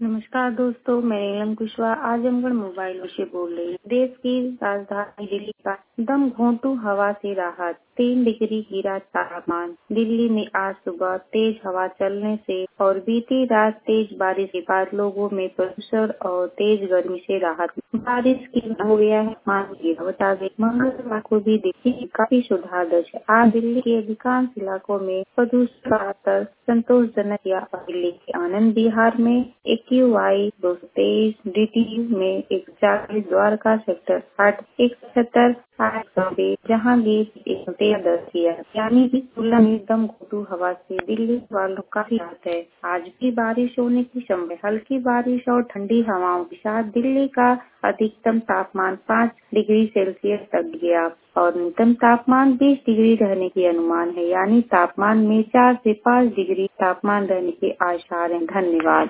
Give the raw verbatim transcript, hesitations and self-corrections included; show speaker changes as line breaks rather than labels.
नमस्कार दोस्तों, मैं नीलम कुशवाहा आजमगढ़ मोबाइल से बोल रही हूँ। देश की राजधानी दिल्ली का दम घोंटू हवा से राहत। तीन डिग्री गिरा तापमान। दिल्ली में आज सुबह तेज हवा चलने से और बीती रात तेज बारिश के बाद लोगों में प्रदूषण और तेज गर्मी से राहत। बारिश की हो गया है मान गिरावट आ गई। मंगलवार को भी देखिए काफी सुधार दर्ज है। आज दिल्ली के अधिकांश इलाकों में प्रदूषण का स्तर संतोषजनक या दिल्ली के आनंद विहार में एक्यू आई दो सौ तेईस, डी टी यू में एक सौ चालीस, द्वारका सेक्टर आठ एक सौ सत्तर, जहांगीर एक सौ तेरह दर्ज किया, यानी कि तुलना में दम घोंटू हवा से दिल्ली वालों को काफी राहत है। आज भी बारिश होने की संभावना। हल्की बारिश और ठंडी हवाओं के साथ दिल्ली का अधिकतम तापमान पाँच डिग्री सेल्सियस तक गया और न्यूनतम तापमान बीस डिग्री रहने की अनुमान है, यानी तापमान में चार से पाँच डिग्री तापमान रहने के आसार हैं। धन्यवाद।